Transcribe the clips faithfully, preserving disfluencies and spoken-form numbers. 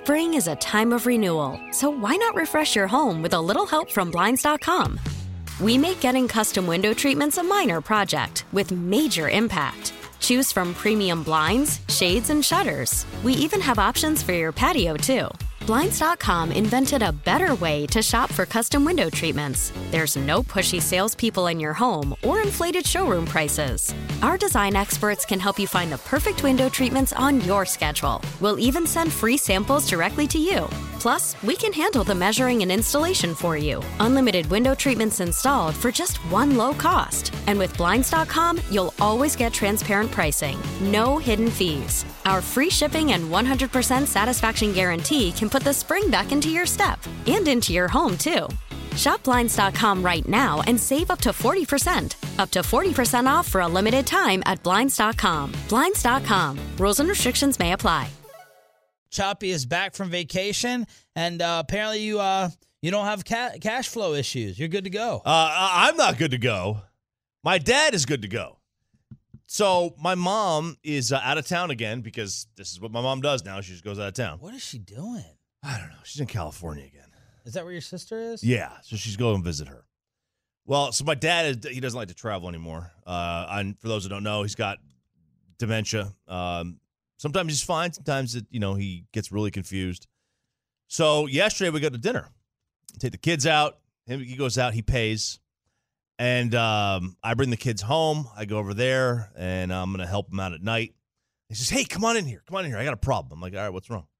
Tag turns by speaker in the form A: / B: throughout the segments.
A: Spring is a time of renewal, so why not refresh your home with a little help from Blinds dot com? We make getting custom window treatments a minor project with major impact. Choose from premium blinds, shades, and shutters. We even have options for your patio, too. Blinds dot com invented a better way to shop for custom window treatments. There's no pushy salespeople in your home or inflated showroom prices. Our design experts can help you find the perfect window treatments on your schedule. We'll even send free samples directly to you. Plus, we can handle the measuring and installation for you. Unlimited window treatments installed for just one low cost. And with Blinds dot com, you'll always get transparent pricing. No hidden fees. Our free shipping and one hundred percent satisfaction guarantee can put the spring back into your step and into your home, too. Shop Blinds dot com right now and save up to forty percent. Up to forty percent off for a limited time at Blinds dot com. Blinds dot com. Rules and restrictions may apply.
B: Choppy is back from vacation, and uh, apparently you uh, you don't have ca- cash flow issues. You're good to go.
C: Uh, I'm not good to go. My dad is good to go. So my mom is uh, out of town again because this is what my mom does now. She just goes out of town.
B: What is she doing?
C: I don't know. She's in California again.
B: Is that where your sister is?
C: Yeah, so she's going to visit her. Well, so my dad, is, he doesn't like to travel anymore. Uh, and for those who don't know, he's got dementia. Um, sometimes he's fine. Sometimes, it, you know, he gets really confused. So yesterday we go to dinner. Take the kids out. Him, he goes out. He pays. And um, I bring the kids home. I go over there, and I'm going to help him out at night. He says, hey, come on in here. Come on in here. I got a problem. I'm like, all right, what's wrong?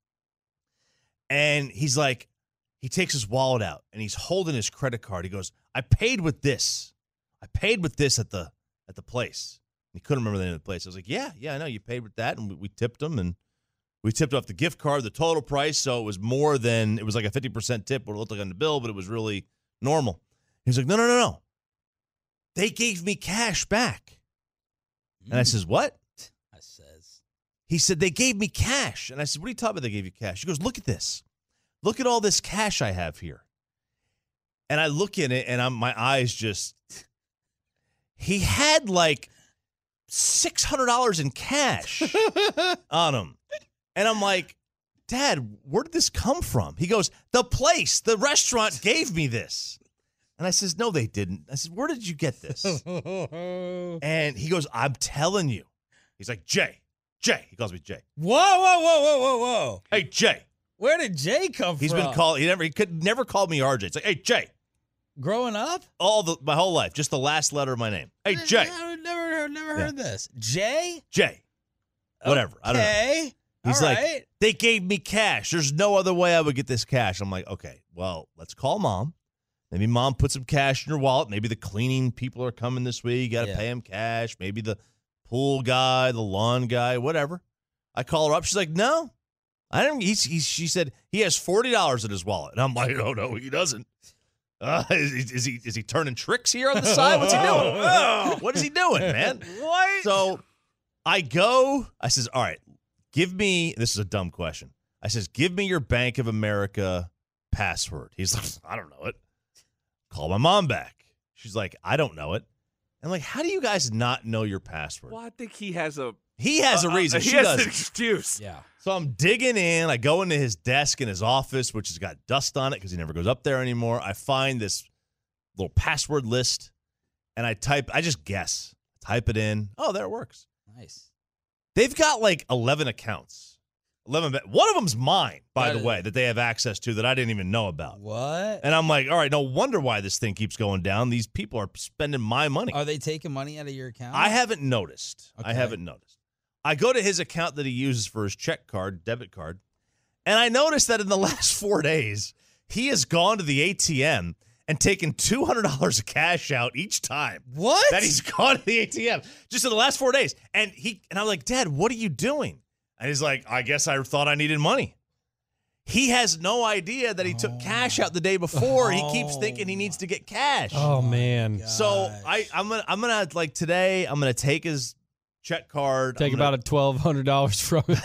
C: And he's like, he takes his wallet out, and he's holding his credit card. He goes, I paid with this. I paid with this at the at the place. And he couldn't remember the name of the place. I was like, yeah, yeah, I know. You paid with that, and we, we tipped him, and we tipped off the gift card, the total price, so it was more than, it was like a fifty percent tip, what it looked like on the bill, but it was really normal. He's like, no, no, no, no. They gave me cash back. Mm. And I says, what?
B: I says.
C: He said, they gave me cash. And I said, what are you talking about they gave you cash? He goes, look at this. Look at all this cash I have here. And I look in it, and I'm, my eyes just, he had like six hundred dollars in cash on him. And I'm like, Dad, where did this come from? He goes, the place, the restaurant gave me this. And I says, no, they didn't. I said, where did you get this? And he goes, I'm telling you. He's like, Jay, Jay. He calls me Jay.
B: Whoa, whoa, whoa, whoa, whoa, whoa.
C: Hey, Jay.
B: Where did Jay come
C: He's
B: from?
C: been called, he never, he could never call me R J. It's like, hey, Jay.
B: Growing up?
C: All the, my whole life, just the last letter of my name. Hey, Jay.
B: I've never, never
C: Yeah.
B: heard this. Jay?
C: Jay. Whatever. I don't know.
B: Okay.
C: He's
B: All
C: like,
B: right.
C: they gave me cash. There's no other way I would get this cash. I'm like, okay, well, let's call Mom. Maybe Mom put some cash in your wallet. Maybe the cleaning people are coming this week. You got to
B: Yeah.
C: pay them cash. Maybe the pool guy, the lawn guy, whatever. I call her up. She's like, no. I don't. He's, he's, she said he has forty dollars in his wallet. And I'm like, oh, no, he doesn't. Uh, is, is he is he turning tricks here on the side? What's he doing? Oh, what is he doing, man?
B: What?
C: So I go, I says, all right, give me, this is a dumb question. I says, give me your Bank of America password. He's like, I don't know it. Call my mom back. She's like, I don't know it. I'm like, how do you guys not know your password?
D: Well, I think he has a
C: He has a
D: uh,
C: reason.
D: Uh, he
C: she
D: has
C: doesn't.
D: an excuse.
B: Yeah.
C: So I'm digging in. I go into his desk in his office, which has got dust on it because he never goes up there anymore. I find this little password list, and I type, I just guess. Type it in. Oh, there it works.
B: Nice.
C: They've got like eleven accounts. eleven. One of them's mine, by
B: That
C: the way,
B: is-
C: that they have access to that I didn't even know about.
B: What?
C: And I'm like, all right, no wonder why this thing keeps going down. These people are spending my money.
B: Are they taking money out of your account?
C: I haven't noticed. I
B: Okay.
C: haven't noticed. I go to his account that he uses for his check card, debit card, and I noticed that in the last four days, he has gone to the A T M and taken two hundred dollars of cash out each time.
B: What?
C: That he's gone to the A T M just in the last four days. And he and I'm like, Dad, what are you doing? And he's like, I guess I thought I needed money. He has no idea that he took
B: Oh.
C: cash out the day before. He keeps thinking he needs to get cash.
E: Oh, man.
C: So I, I'm gonna, I'm gonna like today. I'm gonna take his check card.
E: Take
C: I'm
E: about
C: gonna,
E: a twelve hundred dollars from it.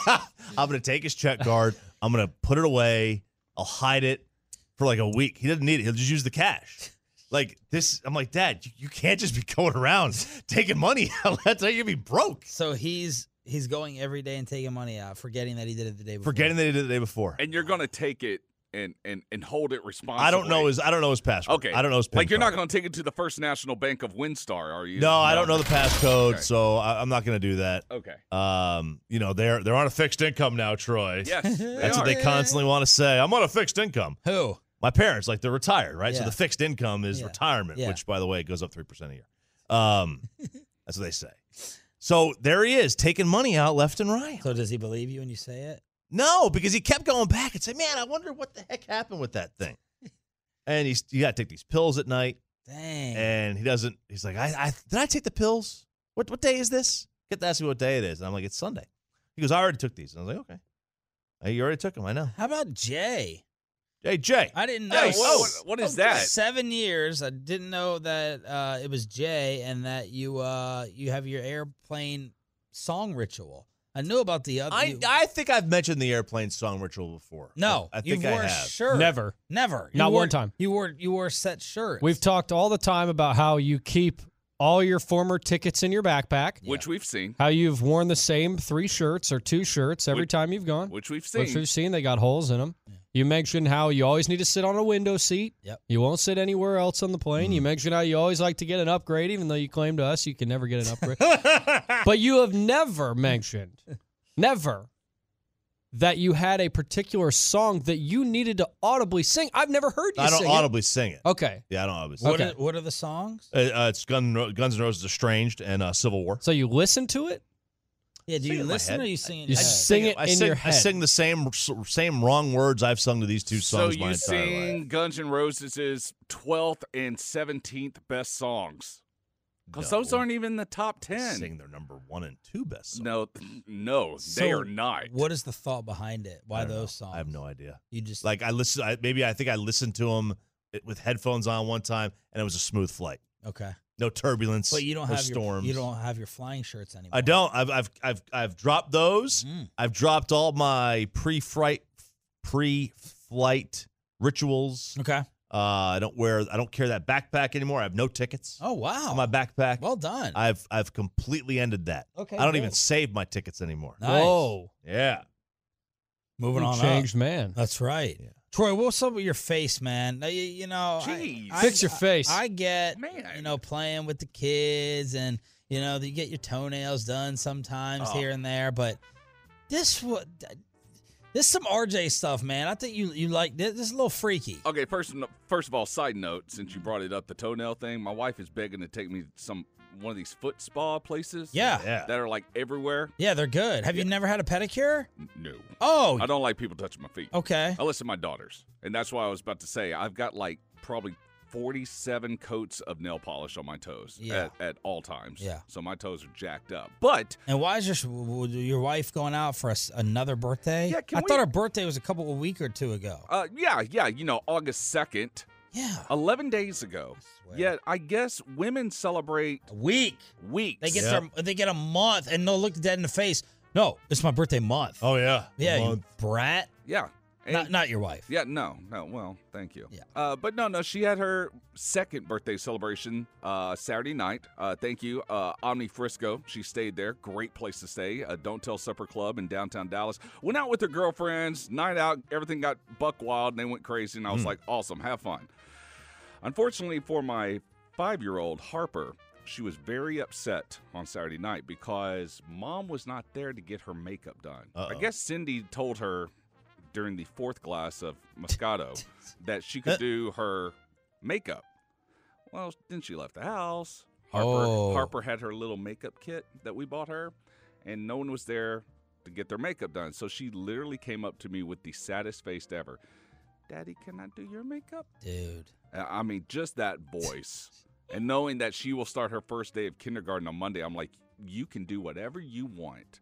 C: I'm gonna take his check card. I'm gonna put it away. I'll hide it for like a week. He doesn't need it. He'll just use the cash. Like this, I'm like, Dad, you, you can't just be going around taking money. That's how you'll be broke.
B: So he's he's going every day and taking money out, forgetting that he did it the day before.
C: Forgetting that he did it the day before.
D: And you're going to take it and, and, and hold it responsibly.
C: I don't know his I don't know his password.
D: Okay.
C: I don't know his PIN
D: Like, you're
C: card.
D: not going to take it to the First National Bank of Windstar, are you?
C: No, I don't know the passcode,
D: Okay.
C: so I, I'm not going to do that.
D: Okay.
C: Um, you know, they're they're on a fixed income now, Troy.
D: Yes, they
C: That's
D: are.
C: what they constantly want to say. I'm on a fixed income.
B: Who?
C: My parents, like they're retired, right? So
B: Yeah.
C: the fixed income is
B: Yeah.
C: retirement,
B: Yeah.
C: which, by the way, goes up three percent a year. Um, that's what they say. So there he is, taking money out left and right.
B: So does he believe you when you say it?
C: No, because he kept going back and saying, man, I wonder what the heck happened with that thing. And he's you got to take these pills at night.
B: Dang.
C: And he doesn't, he's like, I, I did I take the pills? What what day is this? Get to ask me what day it is. And I'm like, it's Sunday. He goes, I already took these. And I was like, okay. Hey, you already took them, I know.
B: How about Jay?
C: Hey, Jay.
B: I didn't know.
D: Hey,
C: Oh,
D: what, what is that?
B: Seven years. I didn't know that uh, it was Jay and that you uh, you have your airplane song ritual. I knew about the other.
C: I,
B: you-
C: I think I've mentioned the airplane song ritual before.
B: no,
C: I, I
B: you
C: think
B: wore
C: I
B: a
C: have.
B: shirt.
E: Never.
B: Never. You
E: Not
B: wore-
E: one time.
B: You wore you wore set shirts.
E: We've talked all the time about how you keep all your former tickets in your backpack,
D: Which we've seen.
E: how you've worn the same three shirts or two shirts every
D: Which-
E: time you've gone.
D: Which we've seen.
E: Which we've seen, they got holes in them. You mentioned how you always need to sit on a window seat.
B: Yep.
E: You won't sit anywhere else on the plane.
C: Mm.
E: You mentioned how you always like to get an upgrade, even though you claim to us you can never get an upgrade. But you have never mentioned, never, that you had a particular song that you needed to audibly sing. I've never heard you
C: I don't
E: sing
C: audibly sing it.
E: it. Okay.
C: Yeah, I don't audibly sing
B: What,
E: Okay.
B: are, what are the songs?
C: it. Uh, uh, it's Gun, Guns N' Roses Estranged and uh, Civil War.
E: So you listen to it?
B: Yeah, do
C: Sing it
B: you
C: in my
B: listen
C: head.
B: or you sing it in
E: You
B: your head?
E: sing it
C: I
E: in
C: sing,
E: your
C: I
E: head.
C: sing the same same wrong words I've sung to these two
D: So
C: songs my
D: you
C: entire
D: sing
C: life.
D: Guns N' Roses' twelfth and seventeenth best songs. Because those
C: No.
D: aren't even the top ten.
C: Sing their number one and two best songs.
D: No, no, they
B: So
D: are not.
B: What is the thought behind it?
C: I
B: Why
C: don't know.
B: those songs?
C: I have no idea.
B: You just
C: Like I listen, I, maybe I think I listened to them with headphones on one time, and it was a smooth flight.
B: okay.
C: No turbulence.
B: But you don't
C: no
B: have
C: storms.
B: your you don't have your flying shirts anymore.
C: I don't. I've I've I've I've dropped those.
B: Mm.
C: I've dropped all my pre-flight pre-flight rituals.
B: Okay.
C: Uh, I don't wear. I don't carry that backpack anymore. I have no tickets
B: Oh wow.
C: on my backpack.
B: Well done.
C: I've I've completely ended that.
B: Okay,
C: I don't
B: good.
C: even save my tickets anymore.
B: Nice.
E: Whoa.
C: Yeah.
B: Moving
E: You
B: on
E: changed
B: up.
E: man.
B: That's right.
C: Yeah.
B: Troy, what's up with your face, man? Now, You, you know, I-
D: Jeez.
B: I,
E: Fix your face.
B: I, get,
D: Man.
B: you know, playing with the kids, and you know, you get your toenails done sometimes
D: Oh.
B: here and there. But this, what, this is some R J stuff, man. I think you you like this. This is a little freaky.
D: Okay, first, first of all, side note, since you brought it up, the toenail thing, my wife is begging to take me to some one of these foot spa places.
B: Yeah,
C: Yeah.
D: That are like everywhere.
B: yeah, they're good. Have you never had a pedicure?
D: No.
B: Oh,
D: I don't like people touching my feet.
B: okay.
D: I listen to my daughters. And that's why I was about to say, I've got like probably forty-seven coats of nail polish on my toes
B: Yeah.
D: at, at all times.
B: Yeah.
D: So my toes are jacked up. But
B: And why is your w- your wife going out for a s another birthday?
D: Yeah, can
B: I
D: we-
B: thought her birthday was a couple of week or two ago.
D: uh, yeah, yeah, you know, August second,
B: Yeah,
D: eleven days ago.
B: swear.
D: Yeah, I guess women celebrate
B: a week.
D: weeks.
B: They get
C: Yeah.
B: their they get a month, and they'll look dead in the face. No, it's my birthday month.
C: Oh yeah.
B: yeah,
C: Well,
B: you brat.
D: Yeah. And-
B: Not not your wife.
D: Yeah, no, no. Well, thank you.
B: Yeah.
D: Uh, but no, no. She had her second birthday celebration uh, Saturday night. Uh, thank you, uh, Omni Frisco. She stayed there. Great place to stay. Uh, Don't Tell Supper Club in downtown Dallas. Went out with her girlfriends. Night out. Everything got buck wild, and they went crazy. And I was like, awesome. Have fun. Unfortunately for my five-year-old Harper, she was very upset on Saturday night because mom was not there to get her makeup done.
C: Uh-oh.
D: I guess Cindy told her during the fourth glass of Moscato that she could do her makeup. Well, then she left the house. Harper,
B: Oh.
D: Harper had her little makeup kit that we bought her, and no one was there to get their makeup done. So she literally came up to me with the saddest face ever. Daddy, can I do your makeup?
B: Dude.
D: Uh, I mean, just that voice. And knowing that she will start her first day of kindergarten on Monday, I'm like, you can do whatever you want.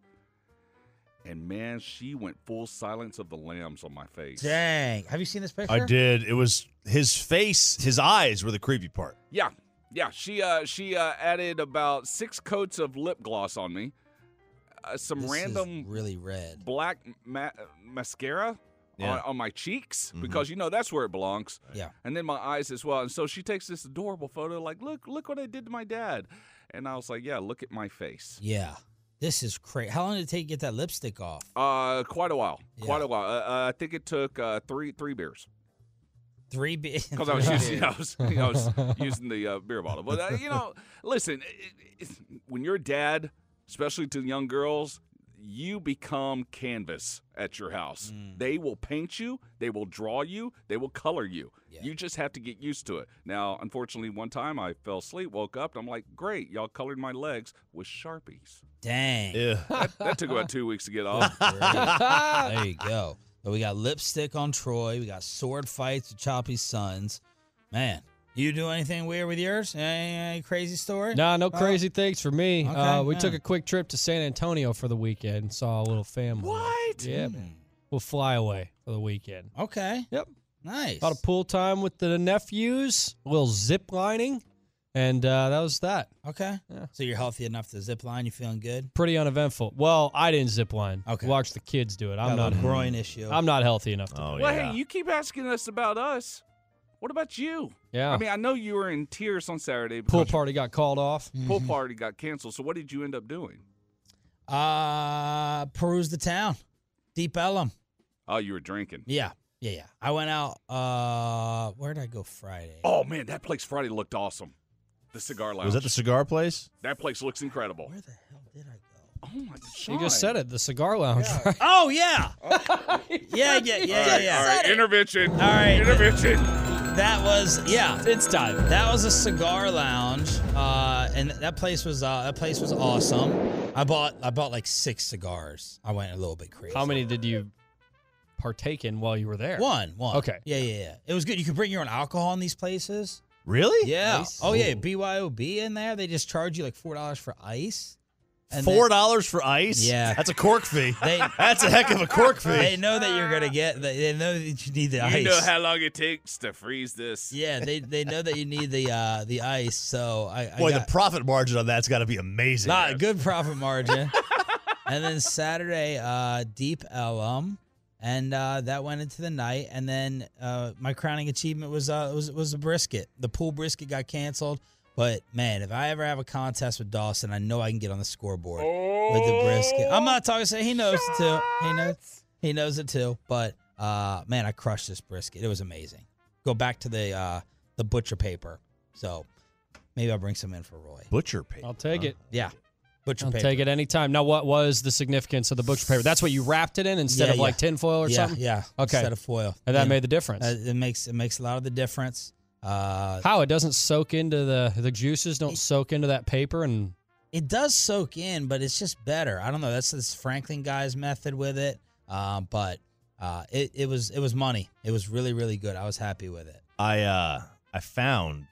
D: And man, she went full Silence of the Lambs on my face.
B: Dang. Have you seen this picture?
C: I did. It was his face, his eyes were the creepy part.
D: Yeah, yeah. She uh, she uh, added about six coats of lip gloss on me, uh, some
B: This
D: random
B: is really red.
D: black ma- mascara
C: Yeah.
D: on, on my cheeks
C: Mhm.
D: because you know that's where it belongs.
B: Yeah.
D: And then my eyes as well. And so she takes this adorable photo, like, look, look what I did to my dad. And I was like, yeah, look at my face.
B: Yeah. This is crazy. How long did it take to get that lipstick off?
D: Uh, quite a while.
B: Yeah.
D: Quite a while. Uh, uh, I think it took uh, three three beers.
B: Three beers.
D: Because I was using, I was, I was using the uh, beer bottle. But, uh, you know, listen, it, it, when you're a dad, especially to young girls, you become canvas at your house.
B: Mm.
D: They will paint you. They will draw you. They will color you.
B: Yeah.
D: You just have to get used to it. Now, unfortunately, one time I fell asleep, woke up, and I'm like, great, y'all colored my legs with Sharpies.
B: Dang.
C: Yeah.
D: That, that took about two weeks to get off.
B: Great. There you go. But we got lipstick on Troy. We got sword fights with Choppy's sons. Man, you do anything weird with yours? Any, any crazy story?
E: Nah, no
B: Oh.
E: crazy things for me.
B: Okay,
E: uh, we
B: yeah.
E: took a quick trip to San Antonio for the weekend and saw a little family.
D: What?
E: Yeah, man. We'll fly away for the weekend.
B: Okay.
E: Yep.
B: Nice.
E: A lot of pool time with the nephews, a little zip lining, and uh, that was that.
B: Okay.
E: Yeah.
B: So you're healthy enough to zip line? You feeling good?
E: Pretty uneventful. Well, I didn't zip line.
B: Okay.
E: Watch the kids do it. I'm
B: Got a
E: not.
B: little groin issue.
E: I'm not healthy enough to.
C: Oh,
E: do it.
D: Well,
C: yeah.
D: hey, you keep asking us about us. What about you?
E: Yeah.
D: I mean, I know you were in tears on Saturday.
E: Pool
D: because
E: party got called off.
D: your Pool party got canceled. So what did you end up doing?
B: Uh, peruse the town. Deep Ellum.
D: Oh, you were drinking.
B: Yeah. Yeah, yeah. I went out, uh, where did I go Friday?
D: Oh, man, that place Friday looked awesome. The cigar lounge.
C: Was that the cigar place?
D: That place looks incredible.
B: Where the hell did I go?
D: Oh, my
E: You just said it. The cigar lounge. Right?
B: Oh, yeah. yeah, yeah, yeah, yeah, yeah.
D: All right, intervention.
B: All right.
D: Intervention.
B: That was, yeah.
E: It's time.
B: That was a cigar lounge, uh, and that place was uh, that place was awesome. I bought I bought like six cigars. I went a little bit crazy.
E: How many did you partake in while you were there?
B: One, one.
E: Okay.
B: Yeah, yeah, yeah. It was good. You could bring your own alcohol in these places.
C: Really?
B: Yeah.
E: Nice.
B: Oh yeah. B Y O B in there. They just charge you like four dollars for ice. And
C: Four dollars for ice?
B: Yeah.
C: That's a cork fee.
B: They
C: That's a heck of a cork fee.
B: they know that you're gonna get. They know that you need the ice.
D: You know how long it takes to freeze this.
B: Yeah, they they know that you need the uh, the ice. So I, I
C: Boy,
B: got,
C: the profit margin on that's got to be amazing.
B: Not a good profit margin. And then Saturday, uh, Deep Ellum, and uh, that went into the night. And then uh, my crowning achievement was uh, was was a brisket. The pool brisket got canceled, but man, if I ever have a contest with Dawson, I know I can get on the scoreboard with the brisket. I'm not talking. Say he knows it too. He knows he knows it too. But uh, man, I crushed this brisket. It was amazing. Go back to the uh, the butcher paper. So maybe I'll bring some in for Roy.
C: Butcher paper.
E: I'll take it.
B: Yeah, butcher
E: I'll
B: paper.
E: take it anytime. Now, what was the significance of the butcher paper? That's what you wrapped it in instead
B: Yeah,
E: of like
B: yeah.
E: tinfoil or
B: yeah,
E: something?
B: Yeah.
E: Okay.
B: Instead of foil.
E: And that
B: Yeah.
E: made the difference.
B: Uh, it makes it makes a lot of the difference. Uh,
E: How? It doesn't soak into the, the juices, don't soak into that paper and
B: it does soak in, but it's just better. I don't know. That's this Franklin guy's method with it. Um, but uh, it it was it was money. It was really really good. I was happy with it.
C: I uh I found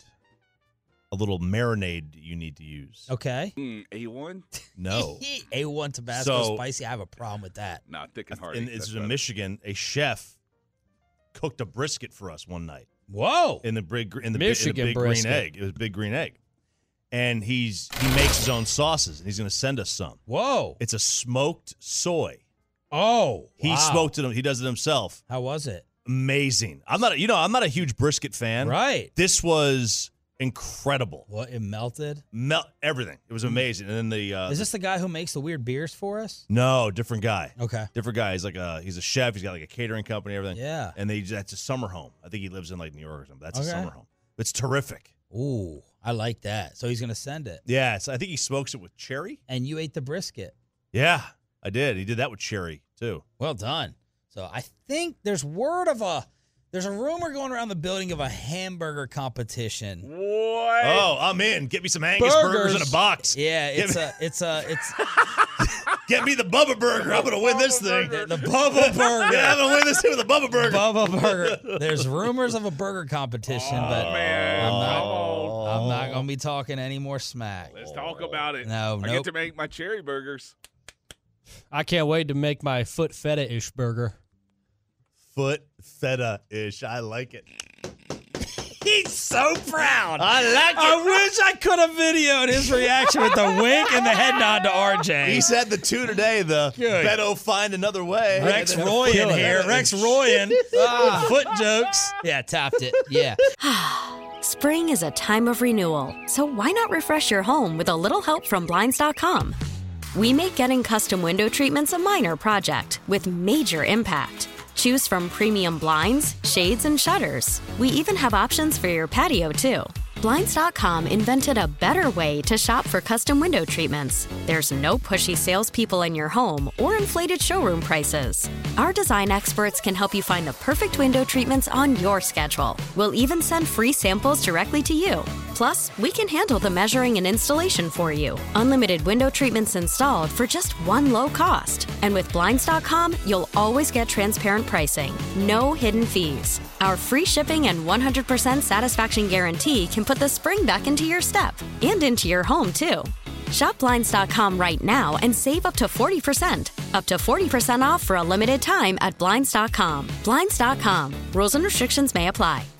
C: a little marinade you need to use.
B: Okay.
D: Mm, A one?
C: No.
B: A one Tabasco
C: So-
B: spicy. I have a problem with that.
D: Nah, thick and hearty.
C: In,
D: That's
C: it's in
D: better.
C: Michigan. A chef cooked a brisket for us one night
B: Whoa.
C: in the big in the,
E: Michigan
C: big, in the big
E: brisket.
C: green egg. It was a big green egg, and he's he makes his own sauces, and he's going to send us some.
B: Whoa.
C: It's a smoked soy.
B: Oh.
C: He
B: wow.
C: smoked it. He does it himself.
B: How was it?
C: Amazing. I'm not. A, you know, I'm not a huge brisket fan.
B: Right.
C: This was incredible.
B: What, it melted?
C: Melt everything. It was amazing. And then the uh,
B: Is this the guy who makes the weird beers for us?
C: no different guy.
B: Okay.
C: Different guy. He's like a he's a chef. He's got like a catering company, everything.
B: Yeah.
C: And they that's a summer home. I think he lives in like New York or something. That's
B: Okay.
C: a summer home. It's terrific.
B: Ooh, I like that. So he's going to send it.
C: Yeah. So I think he smokes it with cherry.
B: And you ate the brisket.
C: Yeah, I did. He did that with cherry too.
B: Well done. So I think there's word of a, there's a rumor going around the building of a hamburger competition.
D: What?
C: Oh, I'm in. Get me some Angus burgers,
E: Burgers.
C: in a box.
B: Yeah, it's
C: Give me-
B: a, it's a, it's
C: Get me the Bubba Burger. I'm gonna win this thing.
B: the, the Bubba Burger.
C: Yeah, I'm gonna win this thing with the Bubba Burger.
B: Bubba Burger. There's rumors of a burger competition, but
D: man.
B: I'm
D: Come
B: not,
D: on.
B: I'm not gonna be talking any more smack.
D: Let's talk about it.
B: No,
D: I
B: nope.
D: get to make my cherry burgers.
E: I can't wait to make my foot feta-ish burger.
C: Foot feta ish. I like it.
B: He's so proud.
C: I like
B: I
C: it.
B: wish I could have videoed his reaction with the wink and the head nod to R J.
C: He said the two today. The
B: Good.
C: Beto find another way.
B: Rex
C: And then
B: Royan
C: foot
B: here.
C: feta
B: Rex
C: ish.
B: Royan. Ah, foot jokes. Yeah, tapped it. Yeah.
A: Spring is a time of renewal, so why not refresh your home with a little help from Blinds dot com? We make getting custom window treatments a minor project with major impact. Choose from premium blinds, shades, and shutters. We even have options for your patio, too. Blinds dot com invented a better way to shop for custom window treatments. There's no pushy salespeople in your home or inflated showroom prices. Our design experts can help you find the perfect window treatments on your schedule. We'll even send free samples directly to you. Plus, we can handle the measuring and installation for you. Unlimited window treatments installed for just one low cost. And with Blinds dot com, you'll always get transparent pricing. No hidden fees. Our free shipping and one hundred percent satisfaction guarantee can put the spring back into your step and into your home, too. Shop Blinds dot com right now and save up to forty percent. Up to forty percent off for a limited time at Blinds dot com. Blinds dot com. Rules and restrictions may apply.